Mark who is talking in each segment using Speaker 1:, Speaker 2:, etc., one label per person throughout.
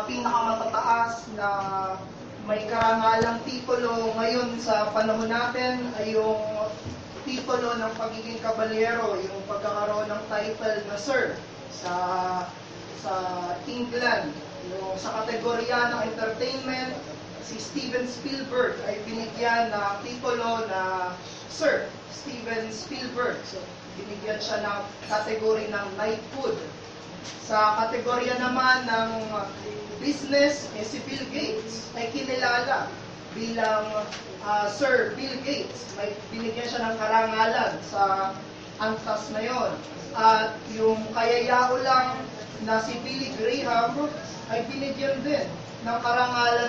Speaker 1: pinakamatataas na may karangalang titulo ngayon sa panahon natin ay yung titulo ng pagiging kabalyero, yung pagkakaroon ng title na Sir sa England. Yung sa kategorya ng entertainment, si Steven Spielberg ay binigyan ng titulo na Sir Steven Spielberg. So, binigyan siya ng kategory ng knighthood. Sa kategorya naman ng business, si Bill Gates ay kinilala bilang Sir Bill Gates. May binigyan siya ng karangalan sa antas na yon. At yung kayayao lang na si Billy Graham ay binigyan din ng karangalan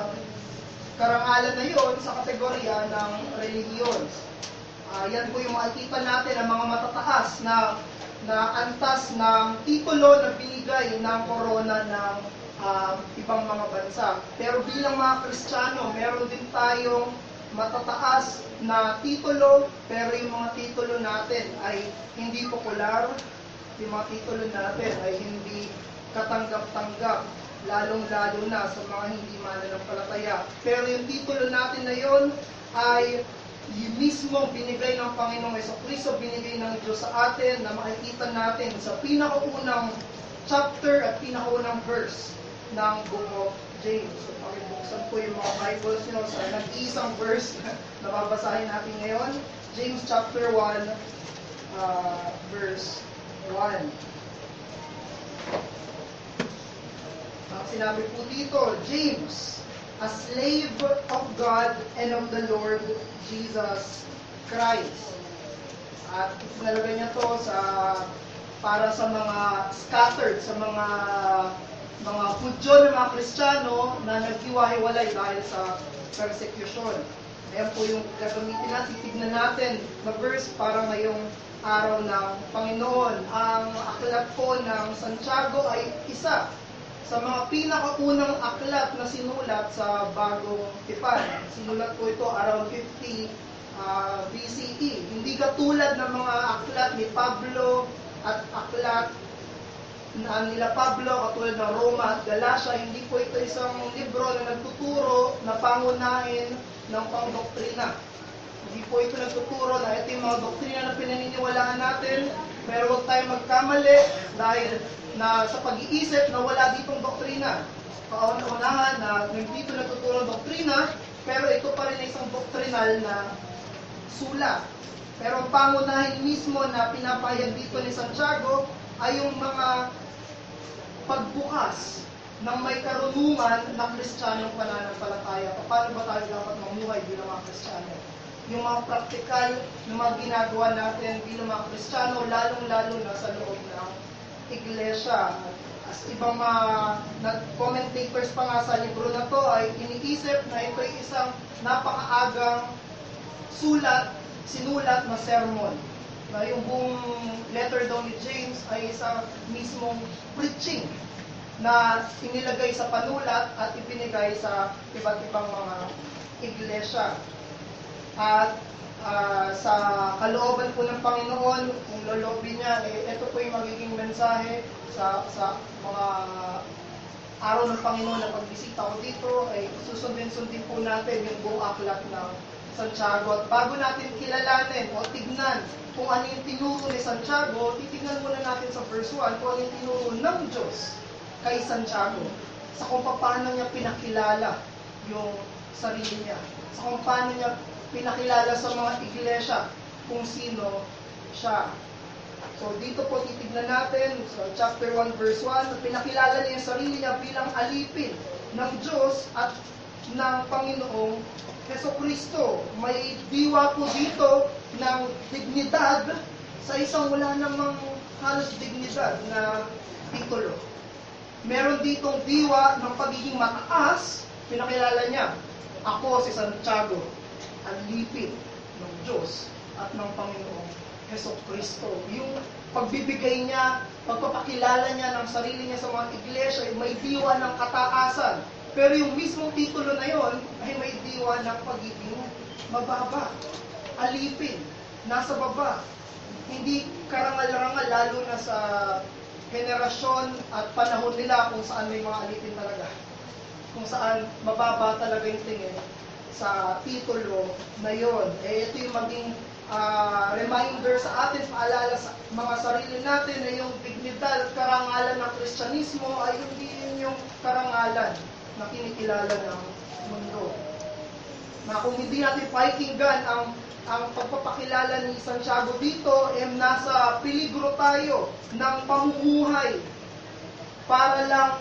Speaker 1: na yon sa kategorya ng relihiyon. Yan po yung makikita natin ang mga matataas na antas ng titulo na binigay ng korona ng ibang mga bansa. Pero bilang mga Kristiyano, meron din tayong matataas na titulo, pero yung mga titulo natin ay hindi popular, yung mga titulo natin ay hindi katanggap-tanggap, lalong-lalo na sa mga hindi mananampalataya. Pero yung titulo natin na yon ay yung mismo binigay ng Panginoong Jesucristo, binigay ng Diyos sa atin na makikita natin sa pinakaunang chapter at pinakaunang verse ng Book of James. So, pakibuksan po yung mga Bibles nyo sa nag-iisang verse na babasahin natin ngayon. James chapter 1, verse 1. Ang sinabi po dito, James, a slave of God and of the Lord Jesus Christ. At isinalagay niya to para sa mga scattered, sa mga Hudyo na mga Kristiyano na naghiwa-hiwalay dahil sa persecution. Ayan po yung gagamitin natin, titignan natin na verse para ngayong araw ng Panginoon. Ang aklat po ng Santiago ay isa sa mga pinakaunang aklat na sinulat sa Bagong Tipan. Sinulat po ito around 50 BCE. Hindi katulad ng mga aklat ni Pablo at aklat nila Pablo, katulad ng Roma at Galacia. Hindi po ito isang libro na nagtuturo na pangunahin ng pangdoktrina. Hindi po ito nagtuturo na ito yung mga doktrina na pinaniniwalaan natin, pero huwag tayong magkamali dahil na sa pag-iisip na wala ditong doktrina. Kauna-unahan na dito nagtuturo ng doktrina, pero ito pa rin ay isang doktrinal na sulat. Pero ang pangunahin mismo na pinapahayag dito ni Santiago ay yung mga pagbukas ng may karunungan ng Kristiyanong pananampalataya. Paano ba tayo dapat mamuhay bilang mga Kristiyano? Yung mga praktikal na mga ginagawa natin bilang mga Kristiyano, lalong-lalo na sa loob ng iglesia. As ibang mga commentators pa nga sa libro na to ay iniisip na ito ay isang napakaagang sinulat na sermon. Na yung buong letter daw ni James ay isang mismong preaching na inilagay sa panulat at ipinigay sa iba't ibang mga iglesia. At sa kalooban po ng Panginoon, kung lolobin niya, ito po yung magiging mensahe sa mga araw ng Panginoon na pagbisita ko dito, ay susundin-sundin po natin yung buong aklat ng Santiago. At bago natin kilalanin o tignan kung ano yung tinuro ni Santiago, titignan muna natin sa verse 1 kung ano yung tinuro ng Diyos kay Santiago. Sa kung paano niya pinakilala yung sarili niya. Sa kung paano niya pinakilala sa mga iglesia kung sino siya. So dito po titignan natin sa chapter 1 verse 1, pinakilala niya yung sarili niya bilang alipin ng Diyos at ng Panginoong Jesucristo. May diwa po dito ng dignidad sa isang wala namang halos dignidad na titulo. Meron ditong diwa ng pagiging mataas, pinakilala niya, ako si Santiago, alipin ng Diyos at ng Panginoong Jesucristo. Yung pagbibigay niya, pagpapakilala niya ng sarili niya sa mga iglesia, may diwa ng kataasan. Pero yung mismong titulo na yon ay may diwa ng pagiging mababa, alipin, nasa baba. Hindi karangal-rangal, lalo na sa henerasyon at panahon nila kung saan may mga alipin talaga. Kung saan mababa talaga yung tingin sa titulo na yon. Ito yung maging reminder sa atin, paalala sa mga sarili natin na yung dignidad, karangalan ng Kristyanismo ay hindi yun yung karangalan na kinikilala ng mundo. Na kung hindi natin pakikinggan ang pagpapakilala ni Santiago dito, nasa peligro tayo ng pamumuhay para lang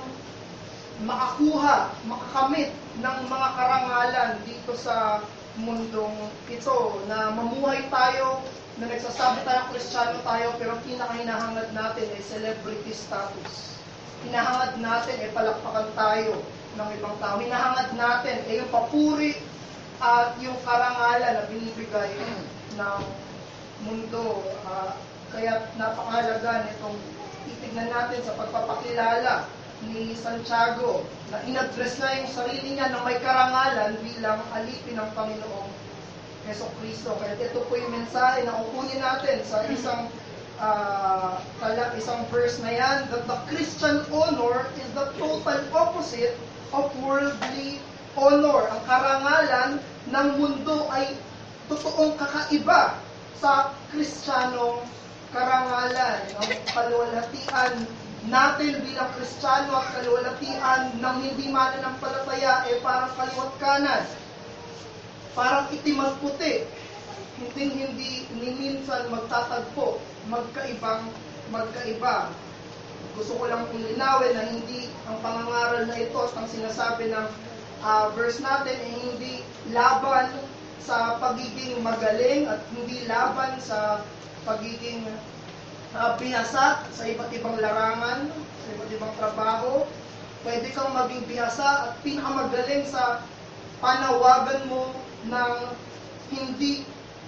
Speaker 1: makakamit ng mga karangalan dito sa mundong ito, na mamuhay tayo, na nagsasabi tayong Kristiyano tayo, pero ang pinaka-hinahangad natin ay celebrity status. Hinahangad natin ay palakpakan tayo ng ibang tao. Hinahangad natin ay yung papuri at yung karangalan na binibigay ng mundo. Kaya napakahalaga nitong titignan natin sa pagpapakilala ni Santiago na in-address na yung sarili niya na may karangalan bilang alipin ng Panginoong Jesucristo. Kaya ito po yung mensahe na kukunin natin sa isang verse na yan, that the Christian honor is the total opposite of worldly honor. Ang karangalan ng mundo ay totoong kakaiba sa Kristiyanong karangalan. Ang kaluwalhatian natin bilang Kristiyano at kaluwalhatian ng hindi mananampalataya ay parang kaliwat kanan. Parang itim at puti. Hindi minsan magtatagpo, magkaiba. Gusto ko lang kong linawin na hindi ang pangangaral na ito at ang sinasabi ng verse natin ay hindi laban sa pagiging magaling at hindi laban sa pagiging bihasa sa iba't ibang larangan, sa iba't ibang trabaho. Pwede kang maging bihasa at pinakamagaling sa panawagan mo ng hindi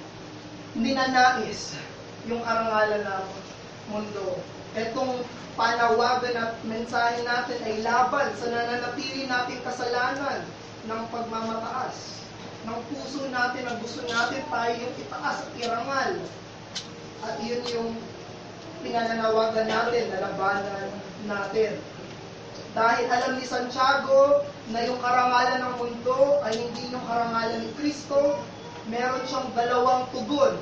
Speaker 1: ninanais yung karangalan ng mundo. Etong panawagan at mensahe natin ay laban sa nananatili nating kasalanan ng pagmamataas. Ng puso natin, ang gusto natin tayo yung itaas at irangal. At yun yung pinananawagan natin, na labanan natin. Dahil alam ni Santiago na yung karangalan ng mundo ay hindi yung karangalan ni Kristo, meron siyang dalawang tugon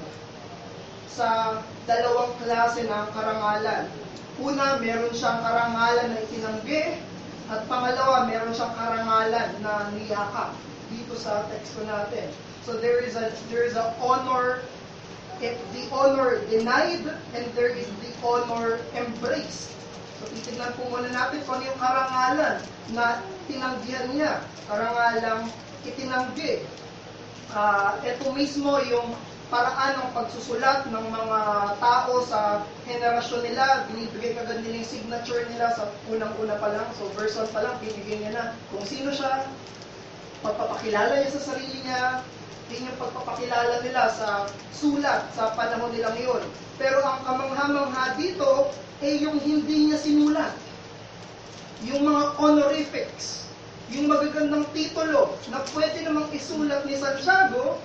Speaker 1: sa dalawang klase ng karangalan. Una, meron siyang karangalan na itinanggi, at pangalawa, meron siyang karangalan na niyakap dito sa teksto natin. So there is a honor, the honor denied, and there is the honor embraced. So titignan po muna natin kung ano yung karangalan na tinanggihan niya, karangalang itinanggi. Ito mismo yung paraan ng pagsusulat ng mga tao sa henerasyon nila. Binibigay kagad nila yung signature nila sa unang-una pa lang. So verse 1 pa lang, binigay niya na kung sino siya, pagpapakilala niya sa sarili niya, yun yung pagpapakilala nila sa sulat sa panahon nilang yun. Pero ang kamangha-mangha dito ay yung hindi niya sinulat. Yung mga honorifics, yung magagandang titulo na pwede namang isulat ni Santiago,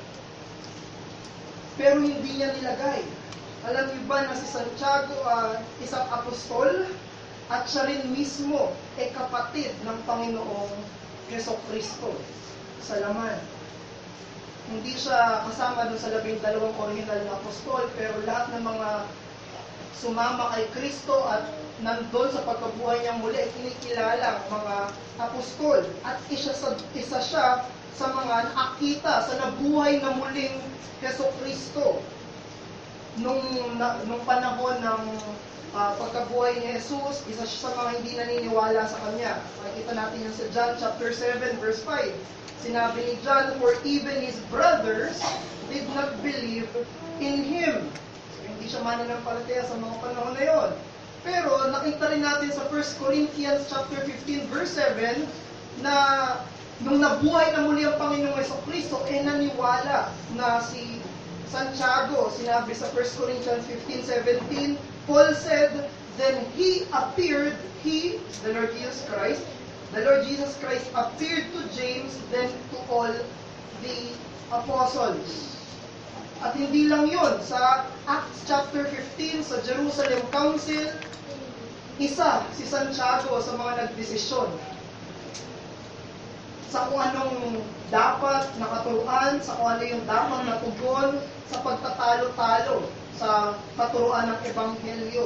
Speaker 1: pero hindi niya nilagay. Alam niyo ba na si Santiago isang apostol at siya rin mismo ay kapatid ng Panginoong Jesucristo sa laman. Hindi siya kasama dun sa 12 original na apostol, pero lahat ng mga sumama kay Kristo at nandun sa pagkabuhay niyang muli ay kinikilala ang mga apostol. At isa siya sa mga nakakita sa nabuhay na muling Jesucristo nung panahon ng pagkabuhay ni Jesus. Isa siya sa mga hindi naniniwala sa Kanya. Makikita natin yan sa John chapter 7 verse 5. Sinabi ni John, for even his brothers did not believe in him. So, hindi siya mananampalataya sa mga panahon na yon. Pero nakita rin natin sa 1 Corinthians chapter 15 verse 7 na nung nabuhay na muli ang Panginoong Jesucristo, naniwala na si Santiago. Sinabi sa 1 Corinthians 15:17, Paul said, then he appeared, the Lord Jesus Christ appeared to James, then to all the apostles. At hindi lang yun, sa Acts chapter 15, sa Jerusalem Council, Isa si Santiago sa mga nagdesisyon sa kung anong dapat nakaturuan, sa kung ano yung dapat natugon sa pagtatalo-talo sa katuruan ng Ebanghelyo.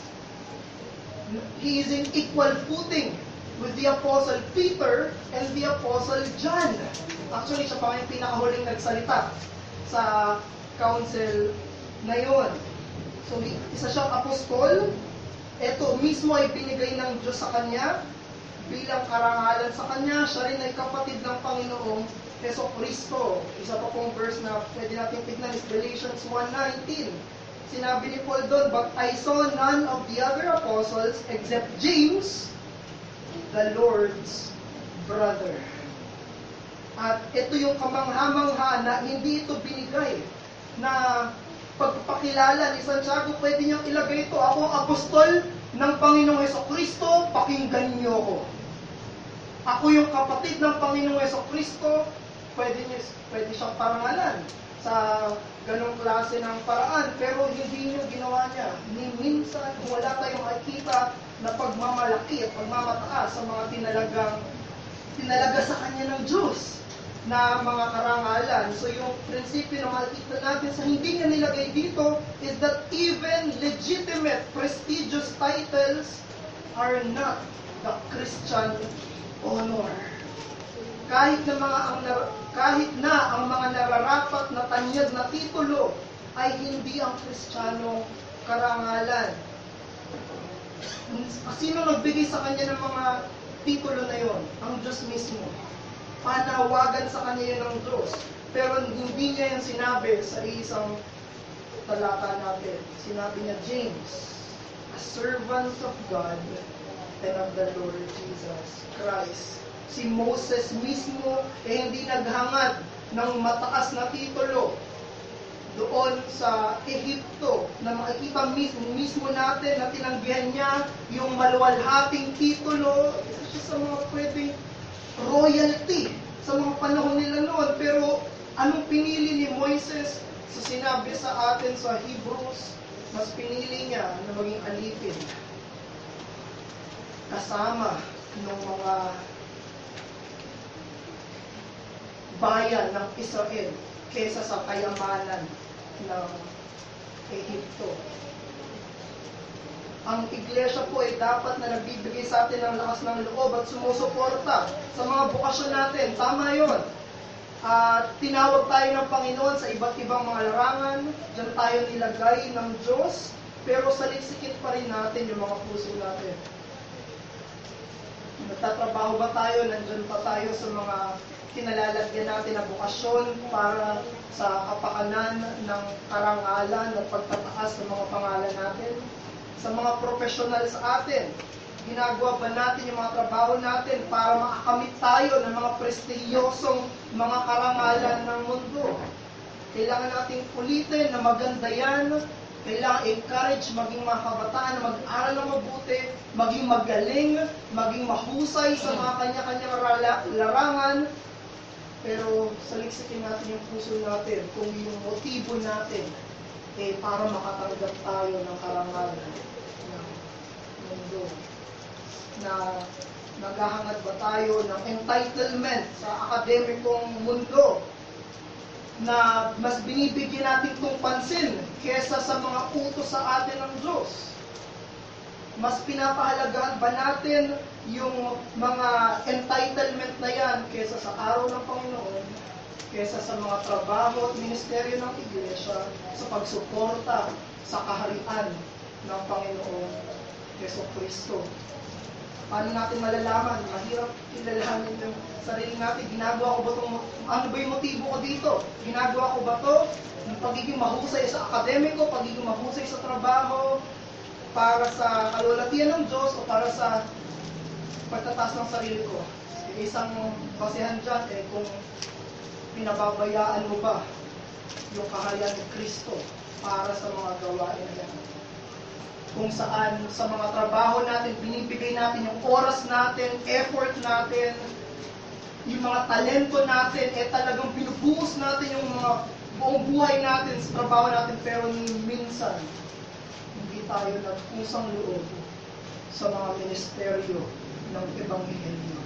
Speaker 1: He is in equal footing with the Apostle Peter and the Apostle John. Actually, siya pa yung pinakahuling nagsalita sa council na yun. So, isa siyang apostol. Ito mismo ay binigay ng Diyos sa kanya bilang karangalan sa kanya. Siya rin ay kapatid ng Panginoong Heso Kristo. Isa pa pong verse na pwede natin tignan is Galatians 1:19. Sinabi ni Paul doon, "But I saw none of the other apostles except James, the Lord's brother." At ito yung kamangha-mangha na hindi ito binigay na pagpapakilala ni Santiago. Pwede niyang ilagay ito, "Ako ang apostol ng Panginoong Hesukristo, pakinggan niyo ako." Ako yung kapatid ng Panginoong Hesukristo. Pwede siyang parangalan sa ganong klase ng paraan. Pero hindi niyo ginawa niya. Ni minsan, kung wala tayong makikita na pagmamalaki at pagmamataas sa mga tinalaga sa kanya ng Diyos na mga karangalan. So yung prinsipyo na makikita natin sa hindi niya nilagay dito is that even legitimate, prestigious titles are not the Christian honor. Kahit na ang mga nararapat na tanyag na titulo ay hindi ang Kristiyanong karangalan. Sino nagbigay sa kanya ng mga titulo na yon? Ang Diyos mismo. Panawagan sa kanya yun ng Diyos. Pero hindi niya yung sinabi sa isang talata natin. Sinabi niya, "James, a servant of God and of the Lord Jesus Christ." Si Moses mismo hindi naghangad ng mataas na titulo doon sa Ehipto na makikita mismo natin na tinanggihan niya yung maluwalhating titulo. Isa sa mga pwedeng royalty sa mga panahon nila noon. Pero anong pinili ni Moises? So sinabi sa atin sa Hebrews, mas pinili niya na maging alipin kasama ng mga bayan ng Israel kesa sa kayamanan ng Ehipto. Ang iglesia po ay dapat na nagbibigay sa atin ng lakas ng loob at sumusuporta sa mga bukasyon natin. Tama yun. Tinawag tayo ng Panginoon sa iba't ibang mga larangan. Diyan tayo nilagay ng Diyos. Pero saliksikin pa rin natin yung mga puso natin. Nagtatrabaho ba tayo? Nandyan pa tayo sa mga kinalalagyan natin na bukasyon para sa kapakanan ng karangalan at pagtataas ng mga pangalan natin? Sa mga profesional sa atin, ginagawa ba natin yung mga trabaho natin para makakamit tayo ng mga prestiyosong mga karangalan ng mundo? Kailangan nating ulitin na maganda yan. Kailangan encourage maging mga kabataan na mag-aral ng mabuti, maging magaling, maging mahusay sa mga kanya-kanyang larangan. Pero saliksikin natin yung puso natin kung yung motibo natin para makatanggap tayo ng karangalan ng mundo. Na naghahangad ba tayo ng entitlement sa akademikong mundo na mas binibigyan natin itong pansin kesa sa mga utos sa atin ng Diyos? Mas pinapahalagahan ba natin yung mga entitlement na yan kesa sa araw ng Panginoon, kesa sa mga trabaho at ministeryo ng Iglesia sa pagsuporta sa kaharian ng Panginoong Jesucristo? Paano natin malalaman? Mahirap kilalanin yung sarili natin. Ginagawa ko ba itong, ano ba yung motibo ko dito? Ginagawa ko ba ito? Yung pagiging mahusay sa akademiko, pagiging mahusay sa trabaho, para sa kalulatian ng Diyos o para sa pagtataas ng sarili ko? Isang basehan dyan kung pinababayaan mo ba yung kaharian ni Kristo para sa mga gawain niya. Kung saan sa mga trabaho natin, binibigay natin yung oras natin, effort natin, yung mga talento natin, talagang binubuhos natin yung mga buong buhay natin sa trabaho natin, pero minsan, hindi tayo nagpusang loob sa mga ministeryo ng Ebanghelyo.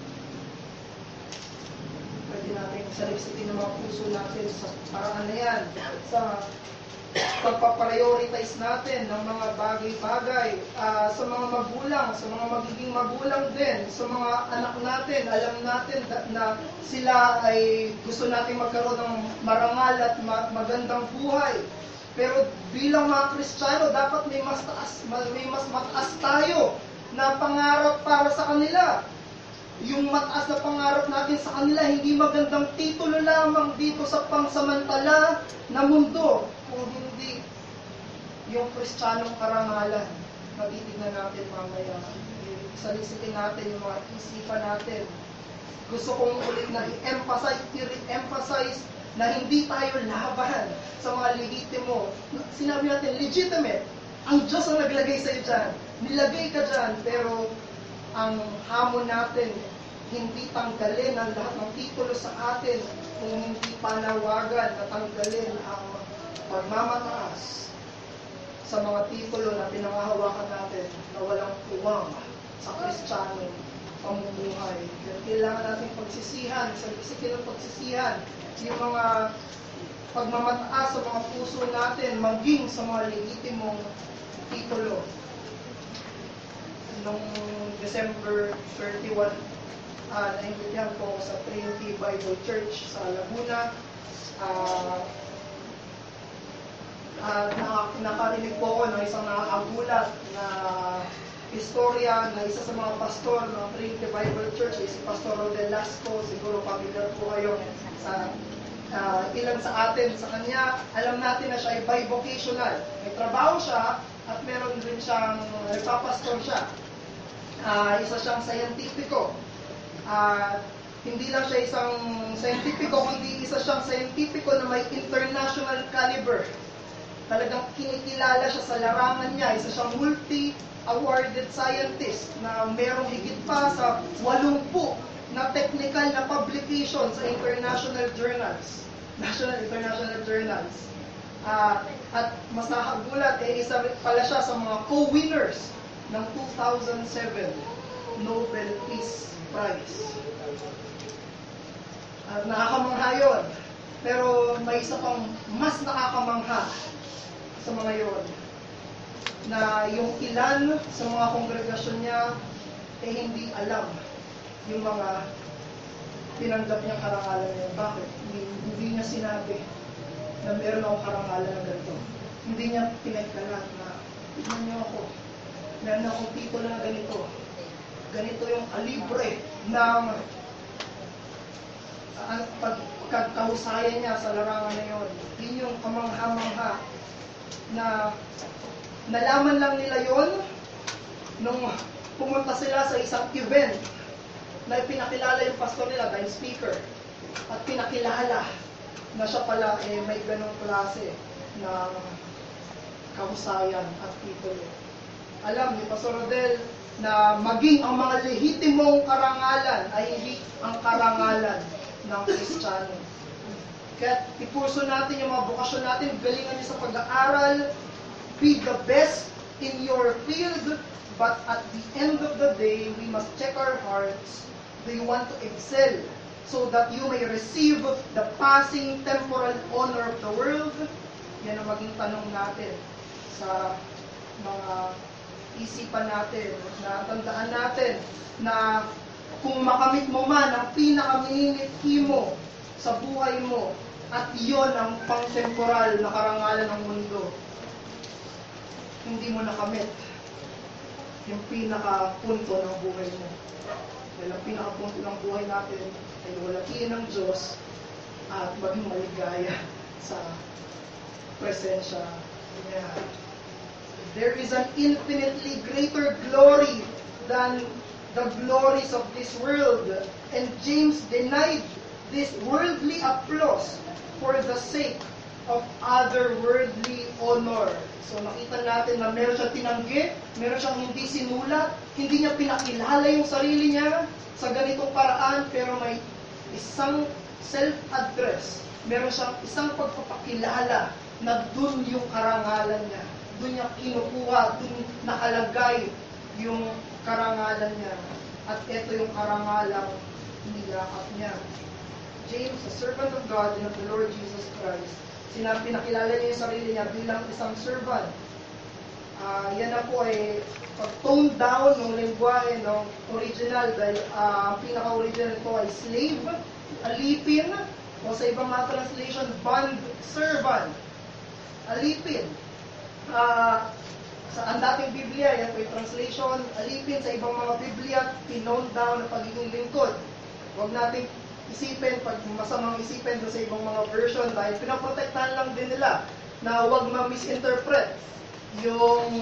Speaker 1: Pwede natin saliksikin ng mga puso natin sa paraan na yan, sa pagpaprioritize natin ng mga bagay-bagay, sa mga magulang, sa mga magiging magulang din, sa mga anak natin. Alam natin na sila ay gusto natin magkaroon ng marangal at magandang buhay. Pero bilang mga Kristiyano, dapat may mas mataas tayo na pangarap para sa kanila. Yung mataas na pangarap natin sa kanila, hindi magandang titulo lamang dito sa pangsamantala na mundo, kung hindi yung Kristiyanong karangalan. Matitignan natin mamaya. Salisitin natin yung mga isipan natin. Gusto kong ulit na i-emphasize na hindi tayo laban sa mga legitimo. Sinabi natin, legitimate. Ang Diyos ang naglagay sa'yo dyan. Nilagay ka dyan, pero ang hamon natin, hindi tanggalin ang lahat ng titulo sa atin, kung hindi panawagan na tanggalin ang pagmamataas sa mga titulo na pinangahawakan natin na walang puwang sa Kristiyano pamumuhay. Kailangan natin pagsisihan, isipin ng pagsisihan, yung mga pagmamataas sa mga puso natin, maging sa mga legitimong titulo. Noong December 31, naimbitahan ko sa Trinity Bible Church sa Laguna. Nakarinig po ako ng isang nakakagulat na istorya na isa sa mga pastor ng Trinity Bible Church, si Pastor Rodel Lasco. Siguro familiar po kayo sa ilan sa atin sa kanya. Alam natin na siya ay bivocational. May trabaho siya at meron din siyang nagpapastor siya. Isa siyang scientifico. Hindi lang siya isang scientifico, kundi isa siyang scientifico na may international caliber. Talagang kinikilala siya sa larangan niya. Isa siyang multi-awarded scientist na merong higit pa sa 80 na technical na publication sa international journals. International journals. At mas nakakagulat, isa pala siya sa mga co-winners ng 2007 Nobel Peace Prize. Nakakamangha yun. Pero may isa pang mas nakakamangha sa mga yun, na yung ilan sa mga kongregasyon niya hindi alam yung mga tinanggap niyang karangalan niya. Bakit? Hindi niya sinabi na meron akong karangalan na ganito. Hindi niya pinagkalat na tignan niyo ako, meron akong titulo na ganito. Ganito yung kalibre ng pagkahusayan niya sa larangan na yun. Yun yung kamangha-mangha na nalaman lang nila yon nung pumunta sila sa isang event na pinakilala yung pastor nila dahil speaker, at pinakilala na siya pala may ganong klase na kahusayan at titulo. Alam ni Pastor Rodel na maging ang mga lehitimong karangalan ay hindi ang karangalan ng Kristiyano. Kaya ipurso natin yung mga bukasyon natin, galingan niyo sa pag-aaral, be the best in your field, but at the end of the day, we must check our hearts. Do you want to excel so that you may receive the passing temporal honor of the world? Yan ang maging tanong natin sa mga isipan natin, na tandaan natin na kung makamit mo man ang pinakaminimithi mo sa buhay mo, at iyon ang pang-temporal na karangalan ng mundo, hindi mo nakamit yung pinaka-punto ng buhay mo. Dahil ang pinaka-punto ng buhay natin ay walakiin ng Diyos at maging maligaya sa presensya niya. There is an infinitely greater glory than the glories of this world. And James denied this worldly applause for the sake of otherworldly honor. So nakita natin na meron siyang tinanggi, meron siyang hindi sinulat, hindi niya pinakilala yung sarili niya sa ganitong paraan, pero may isang self-address, meron siyang isang pagpapakilala na dun yung karangalan niya, dun niya kinukuha, dun nakalagay yung karangalan niya. At ito yung karangalang niyakap niya. James, a servant of God and of the Lord Jesus Christ, pinakilala niya yung sarili niya bilang isang servant. Yan na po ay pag-tone down ng lingwahe ng original dahil ang pinaka-original ito ay slave, alipin, o sa ibang mga translation, bond servant. Alipin. Sa ang dating Biblia, yan po yung translation, alipin. Sa ibang mga Biblia, tinone down na pagiging lingkod. Huwag natin isipin, pag masamang isipin sa ibang mga version dahil pinaprotektahan lang din nila na huwag ma-misinterpret yung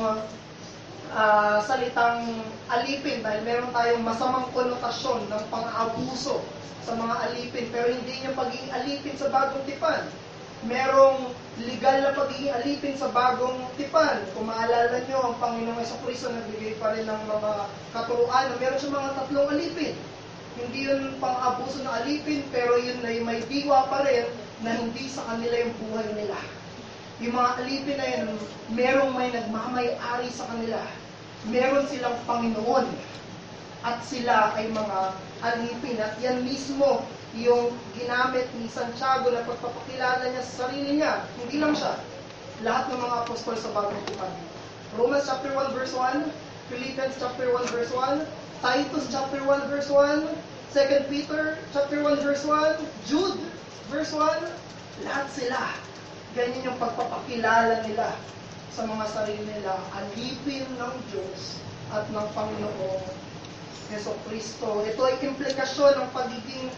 Speaker 1: salitang alipin dahil meron tayong masamang konotasyon ng pang-abuso sa mga alipin, pero hindi yung pagiging alipin sa bagong tipan. Merong legal na pagiging alipin sa bagong tipan. Kung maalala nyo, ang Panginoong Jesucristo nagbigay pa rin ng mga katuruan na meron siya mga tatlong alipin. Hindi yun pang-abuso ng alipin, pero yun na may diwa pa rin na hindi sa kanila yung buhay nila. Yung mga alipin na yun, merong may nagmamay-ari sa kanila. Meron silang Panginoon. At sila ay mga alipin. At yan mismo yung ginamit ni Santiago na pagpapakilala niya sa sarili niya. Hindi lang siya. Lahat ng mga apostol sa bagong tipan. Romans chapter 1 verse 1, Philippians chapter 1 verse 1, Titus chapter 1 verse 1, 2 Peter chapter 1 verse 1, Jude verse 1, lahat sila. Ganyan yung pagpapakilala nila sa mga sarili nila, alipin ng Diyos at ng Panginoong Jesucristo. Ito ay implikasyon ng pagiging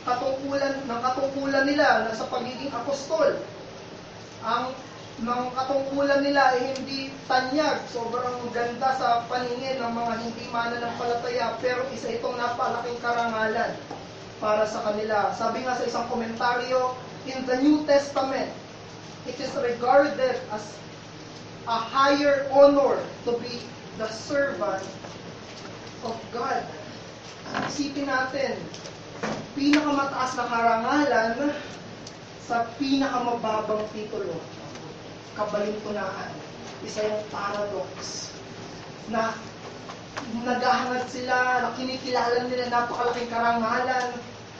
Speaker 1: katungkulan nila na sa pagiging apostol. Ang katungkulan nila ay hindi tanyag, sobrang ganda sa paningin ng mga hindi mananampalataya, pero isa itong napalaking karangalan para sa kanila. Sabi nga sa isang komentaryo, in the New Testament, it is regarded as a higher honor to be the servant of God. Isipin natin, pinakamataas na karangalan sa pinakamababang titulo, kabalintunaan. Isa yung paradox na naghahangad sila, na kinikilala nila napakalaking karangalan,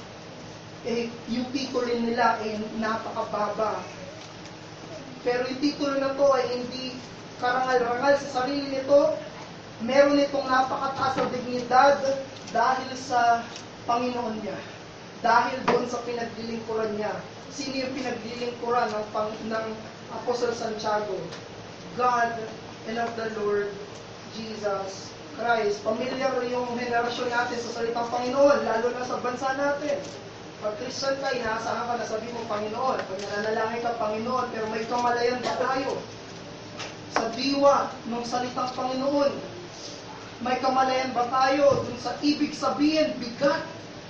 Speaker 1: yung titulo nila ay napakababa. Pero yung titulo na to ay hindi karangal-rangal sa sarili nito. Meron itong napakataas na dignidad dahil sa Panginoon niya. Dahil doon sa pinaglilingkuran niya. Sino yung pinaglilingkuran ng Apostle Santiago? God and of the Lord Jesus Christ. Pamilyar yung henerasyon natin sa salitang Panginoon, lalo na sa bansa natin. Pag Christian ka, inaasahan ka na sabi mo, Panginoon. Pag nananalangin ka, Panginoon, pero may kamalayan ba tayo? Sa diwa ng salitang Panginoon, may kamalayan ba tayo dun sa ibig sabihin, bigat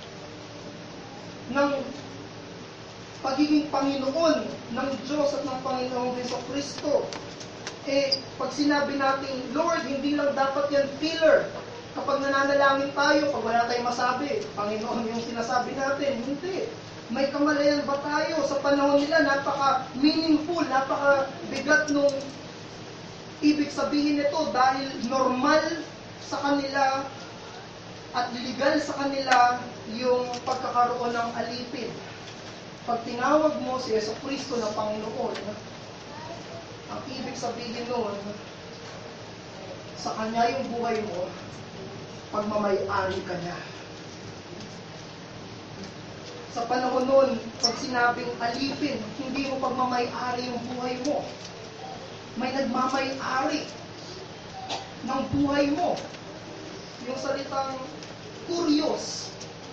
Speaker 1: ng pagiging Panginoon ng Diyos at ng Panginoong Jesucristo? Pag sinabi natin, Lord, hindi lang dapat yan filler. Kapag nananalangin tayo, pag wala tayong masabi, Panginoon yung sinasabi natin. Hindi. May kamalayan ba tayo? Sa panahon nila, napaka-meaningful, napaka-bigat nung ibig sabihin nito dahil normal sa kanila at legal sa kanila yung pagkakaroon ng alipin. Pag tinawag mo si Jesucristo na Panginoon, ang ibig sabihin nun, sa Kanya yung buhay mo, pagmamay-ari ka niya. Sa panahon nun, pag sinabing alipin, hindi mo pagmamay-ari yung buhay mo. May nagmamay-ari ng buhay mo. Yung salitang curious,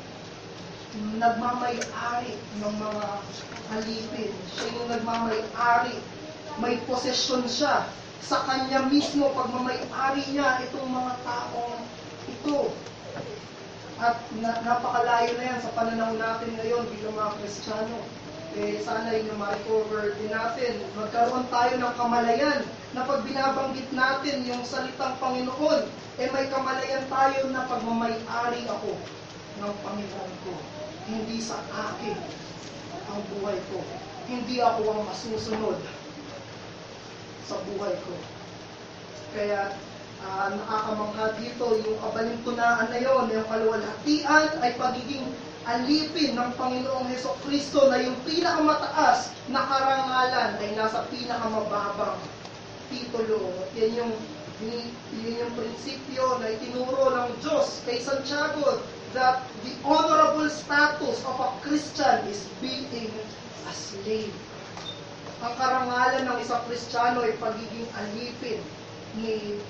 Speaker 1: nagmamay-ari ng mga alipin. Siya yung nagmamay-ari. May posesyon siya. Sa kanya mismo, pagmamay-ari niya itong mga taong ito. At napakalayo na yan sa pananaw natin ngayon bilang mga Kristiyano. Sana yun yung ma-recover din natin. Magkaroon tayo ng kamalayan na pag binabanggit natin yung salitang Panginoon, may kamalayan tayo na pagmamay-ari ako ng Panginoon ko. Hindi sa akin ang buhay ko. Hindi ako ang masusunod sa buhay ko. Kaya Nakakamangha dito yung kabalintunaan na yon, yung kaluwalhatian ay pagiging alipin ng Panginoong Hesukristo na yung pinakamataas na karangalan ay nasa pinakamababang titulo. Yan yung prinsipyo na itinuro ng Diyos kay Santiago, that the honorable status of a Christian is being a slave. Ang karangalan ng isang Kristiyano ay pagiging alipin ni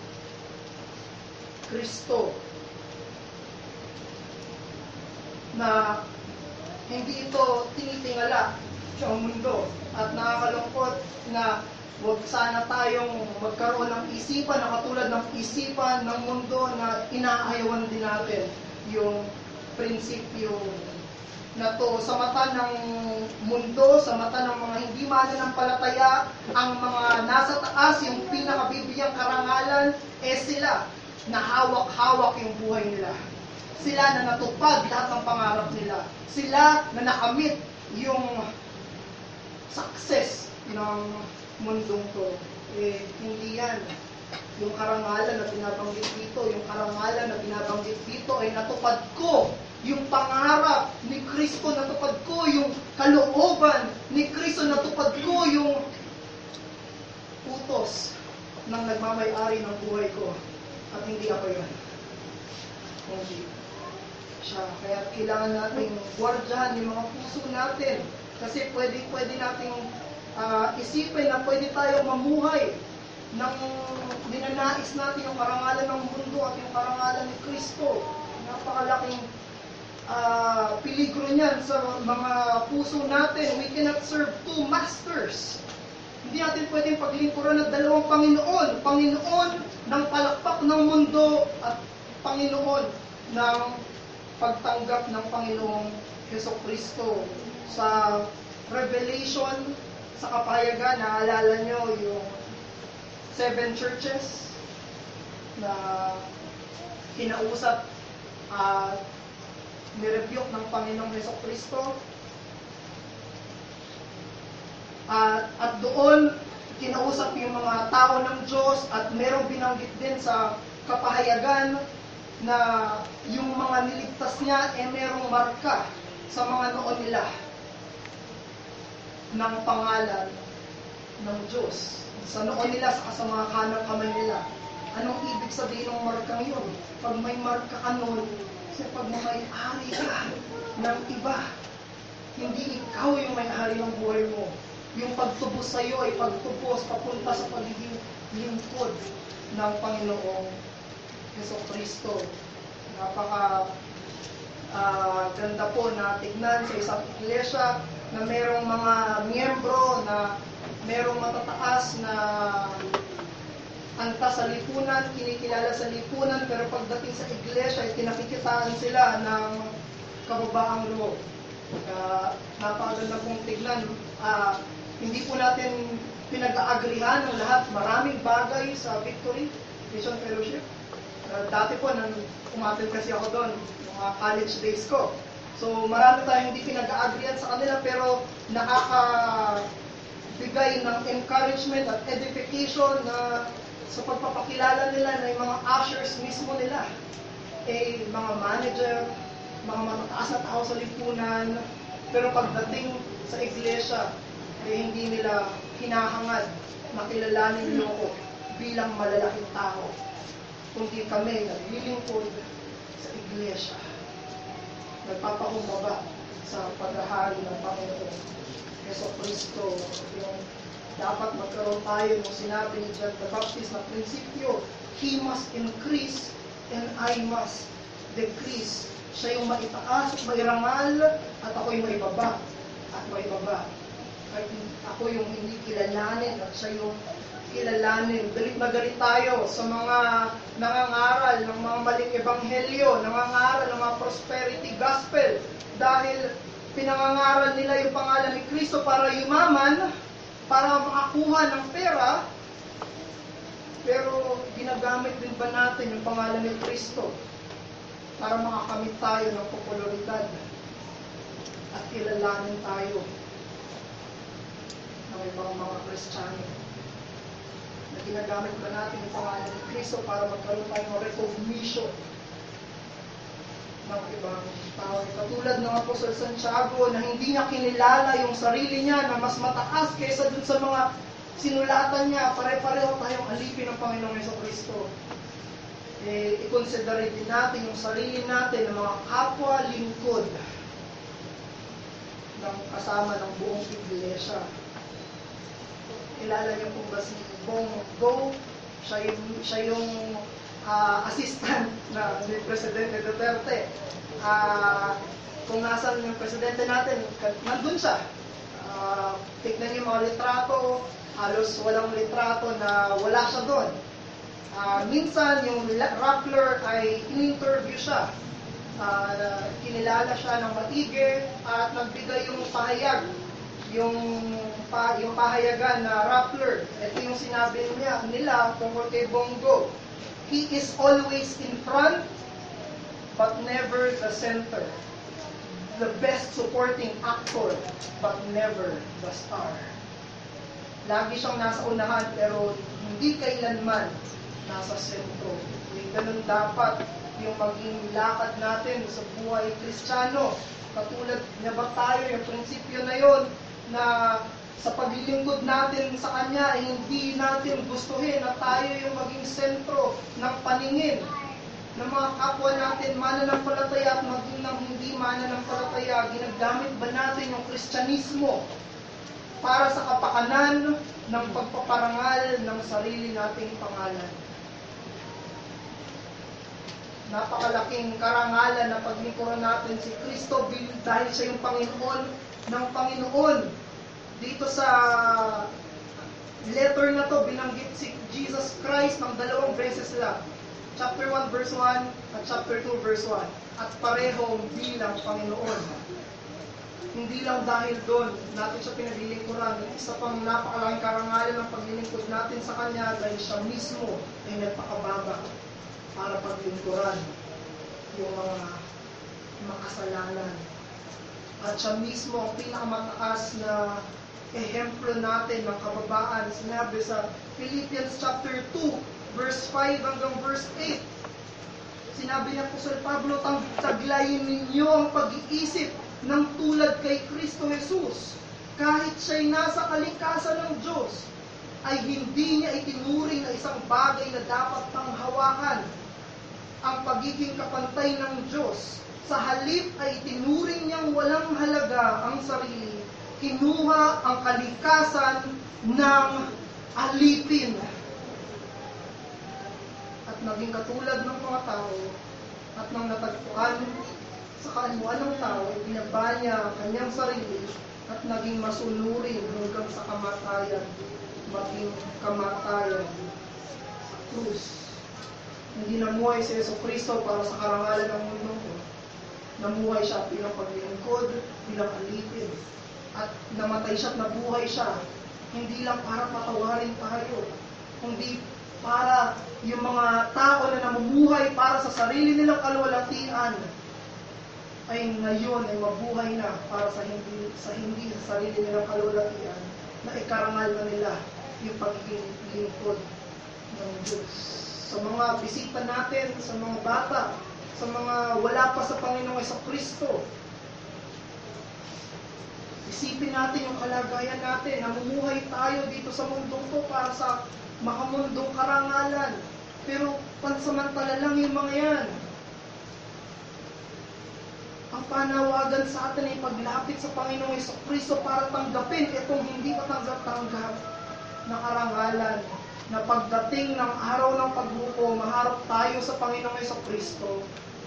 Speaker 1: Kristo, na hindi ito tinitingala sa mundo. At nakakalungkot na huwag sana tayong magkaroon ng isipan na katulad ng isipan ng mundo na inaayawan din natin yung prinsipyo na to. Sa mata ng mundo, sa mata ng mga hindi mananampalataya, ang mga nasa taas, yung pinakabibigyang karangalan, sila na hawak-hawak yung buhay nila. Sila na natupad lahat ng pangarap nila. Sila na nakamit yung success ng mundong to. Hindi yan. Yung karangalan na binabanggit dito, yung karangalan na binabanggit dito ay natupad ko yung pangarap ni Kristo, natupad ko yung kalooban ni Kristo, natupad ko yung utos ng nagmamay-ari ng buhay ko. At hindi ako yun. Hindi siya. Kaya kailangan natin guardiyan yung mga puso natin. Kasi pwede nating isipin na pwede tayong mamuhay ng ninanais natin yung karangalan ng mundo at yung karangalan ni Kristo. Napakalaking peligro niyan sa mga puso natin. We cannot serve two masters. Hindi natin pwedeng paglingkuran ng dalawang Panginoon. Panginoon ng palakpak ng mundo at Panginoon ng pagtanggap ng Panginoong Hesukristo. Sa Revelation, sa kapahayagan, naalala nyo yung 7 churches na kinausap nirebuke ng Panginoong Hesukristo. At doon, kinausap yung mga tao ng Diyos at merong binanggit din sa kapahayagan na yung mga niligtas niya merong marka sa mga noon nila ng pangalan ng Diyos. Sa noon nila, sa mga kanang kamay nila. Anong ibig sabihin ng markang yun? Pag may marka ka nun, kasi pag may-ari ka ng iba, hindi ikaw yung may-ari ng buhay mo. Yung pagtubos sa iyo ay pagtubos papunta sa pagiging lingkod ng Panginoong Hesukristo. Napaka ganda po na tignan sa isang iglesia na merong mga miyembro na merong matataas na antas sa lipunan, kinikilala sa lipunan, pero pagdating sa iglesia ay tinakikitaan sila ng kababaang loob. Napakaganda pong tignan. Hindi po natin pinag-aagrihan ng lahat. Maraming bagay sa Victory Christian Fellowship. Dati po, umattend kasi ako doon, mga college days ko. So, marami tayong hindi pinag-aagrihan sa kanila, pero nakakabigay ng encouragement at edification na sa pagpapakilala nila na yung mga ushers mismo nila. Mga manager, mga matataas na tao sa lipunan, pero pagdating sa iglesia, hindi nila hinahangad na kilalanin ko bilang malalaking tao, kundi kami naglilingkod sa iglesia, nagpapakumbaba sa paghahari ng Panginoon Hesukristo. Yung dapat magkaroon tayo ng sinabi ni John the Baptist na prinsipyo, he must increase and I must decrease. Siya yung maitaas at mairangal at ako yung maibaba at maibaba. At ako yung hindi kilalanin at siya yung kilalanin. Galit na galit tayo sa mga nangangaral ng mga maling ebanghelyo, nangangaral ng mga prosperity gospel, dahil pinangangaral nila yung pangalan ni Kristo para yumaman, para makakuha ng pera, pero ginagamit din ba natin yung pangalan ni Kristo para makakamit tayo ng popularidad at kilalanin tayo ng ibang mga Kristiyano? na ginagamit ba natin yung pangalan ni Kristo para magkaroon tayo ng recognition ng ibang tao. Katulad ng Apostol Santiago na hindi niya kinilala yung sarili niya na mas mataas kaysa dun sa mga sinulatan niya. Pare-pareho tayong alipin ng Panginoong Jesucristo. I-consider din natin yung sarili natin ng mga kapwa lingkod ng kasama ng buong iglesia. Kilala niyo po ba si Bong Go? Siya yung assistant ni Presidente Duterte. Kung nasan yung Presidente natin, nandun siya. Tignan niyo yung mga litrato, halos walang litrato na wala siya doon. Minsan, yung Rappler ay in-interview siya. Kinilala siya ng maigi at nagbigay yung pahayag. Yung pahayagan na Rappler. Ito yung sinabi nila tungkol kay Bongo. He is always in front, but never the center. The best supporting actor, but never the star. Lagi siyang nasa unahan, pero hindi kailanman nasa sentro. Ganun dapat yung maging lakad natin sa buhay Kristiyano. Katulad niya ba tayo, yung prinsipyo na yon na sa paglilingkod natin sa Kanya, hindi natin gustuhin na tayo yung maging sentro ng paningin ng mga kapwa natin, mananampalataya at maging ng hindi mananampalataya. Ginagamit ba natin yung Kristyanismo para sa kapakanan ng pagpaparangal ng sarili nating pangalan? Napakalaking karangalan na paglingkuran natin si Kristo dahil siya yung Panginoon ng Panginoon. Dito sa letter na to, binanggit si Jesus Christ ng 2 beses lang. Chapter 1 verse 1 at chapter 2 verse 1. At parehong bilang Panginoon. Hindi lang dahil doon natin siya pinaglilingkuran. Isa pang napakalaking karangalan ng paglilingkod natin sa Kanya dahil siya mismo ay nagpakababa para paglingkuran yung mga makasalanan. At siya mismo ang pinakamataas na ehemplo natin ng kababaan. Sinabi sa Philippians chapter 2, verse 5 hanggang verse 8. Sinabi niya po sa Pablo, taglayin ninyo ang pag-iisip ng tulad kay Kristo Jesus. Kahit siya'y nasa kalikasan ng Diyos, ay hindi niya itinuring na isang bagay na dapat panghawakan ang pagiging kapantay ng Diyos. Sa halip ay itinuring niyang walang halaga ang sarili. Kinuha ang kalikasan ng alipin. At naging katulad ng mga tao at nang natagpuan sa kaaliwan ng tao, ibinaba niya ang kanyang sarili at naging masunurin hanggang sa kamatayan, maging kamatayan sa krus. Hindi namuhay si Jesucristo para sa karangalan ng mundo ko. Namuhay siya bilang paglilingkod, bilang alipin. At namatay siya at nabuhay siya. Hindi lang para patawarin tayo, kundi para yung mga tao na namumuhay para sa sarili nilang kalwalatian ay ngayon ay mabuhay na para sa hindi sa sarili nilang kalwalatian, na ikarangal na nila yung pagiging lingkod ng Diyos. Sa mga bisita natin, sa mga bata, sa mga wala pa sa Panginoong Jesucristo, isipin natin yung kalagayan natin. Namumuhay tayo dito sa mundong to para sa makamundong karangalan. Pero pansamantala lang yung mga yan. Ang panawagan sa atin ay paglapit sa Panginoong Jesucristo para tanggapin itong hindi patanggap-tanggap na karangalan, na pagdating ng araw ng pagbuko, maharap tayo sa Panginoong Jesucristo.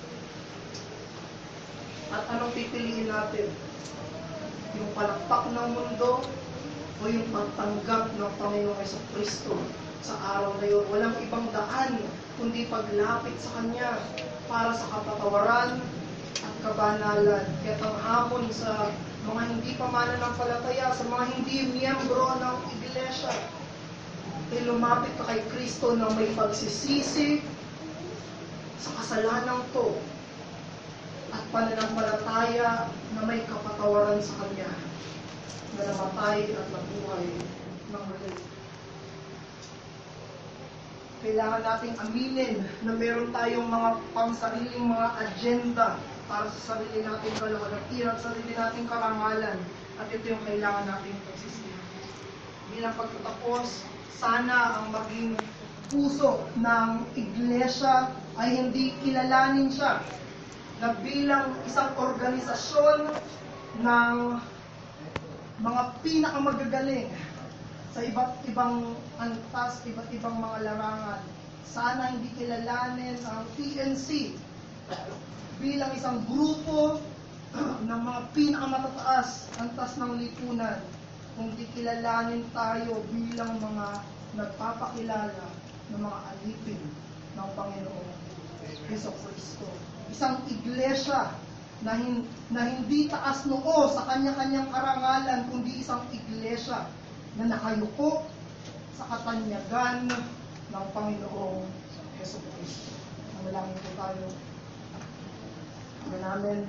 Speaker 1: At anong pipiliin natin? Yung palakpak ng mundo o yung pagtanggap ng Panginoong Jesucristo sa araw na yun? Walang ibang daan kundi paglapit sa Kanya para sa kapatawaran at kabanalan. Kaya ang hamon sa mga hindi pa mananampalataya, sa mga hindi miyembro ng iglesia, ay lumapit ka kay Kristo na may pagsisisi sa kasalanan to at pananampalataya na may kapatawaran sa Kanya, na namatay at nabuhay ng muli. kailangan nating aminin na meron tayong mga pangsariling mga agenda para sa sarili nating kalawalatiran, sarili nating karangalan. At ito yung kailangan nating pagsisihan. Bilang pagtatapos, sana ang maging puso ng iglesia ay hindi kilalanin siya na bilang isang organisasyon ng mga pinakamagagaling sa iba't ibang antas, iba't ibang mga larangan. Sana hindi kilalanin ang PNC bilang isang grupo ng mga pinakamatataas antas ng lipunan, kundi kilalanin tayo bilang mga nagpapakilala ng mga alipin ng Panginoong Jesucristo. Isang iglesia na hindi taas noo sa kanya-kanyang karangalan, kundi isang iglesia na nakayuko sa katanyagan ng Panginoong Jesucristo. Manalangin po tayo. Namin,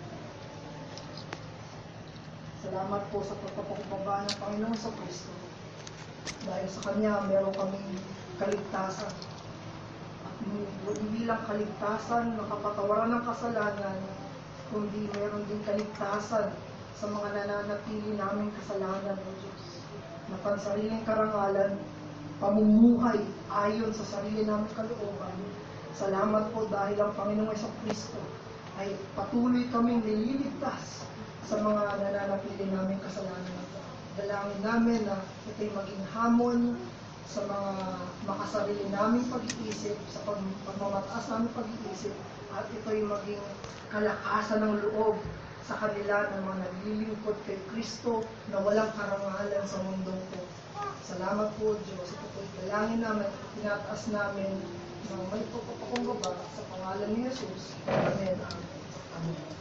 Speaker 1: salamat po sa pagpapakumbaba ng Panginoong Jesucristo. Dahil sa Kanya, meron kaming kaligtasan. At hindi lang kaligtasan na kapatawaran ng kasalanan, kundi meron din kaligtasan sa mga nananatili naming kasalanan o Diyos. Na pansariling karangalan, pamumuhay ayon sa sarili naming kalooban. Salamat po dahil ang Panginoong Jesucristo ay patuloy kaming nililigtas sa mga nananatili naming kasalanan. Dalangin namin na ito'y maging hamon sa mga makasarili naming pag-iisip, sa pagmamataas naming pag-iisip, at ito'y maging kalakasan ng loob sa kanila ng mga naglilingkod kay Kristo na walang karangalan sa mundong ko. Salamat po, Diyos. Ito po'y dalangin namin, tinataas namin ng may pagpapakumbaba sa pangalan ni Jesus. Amen. Amen.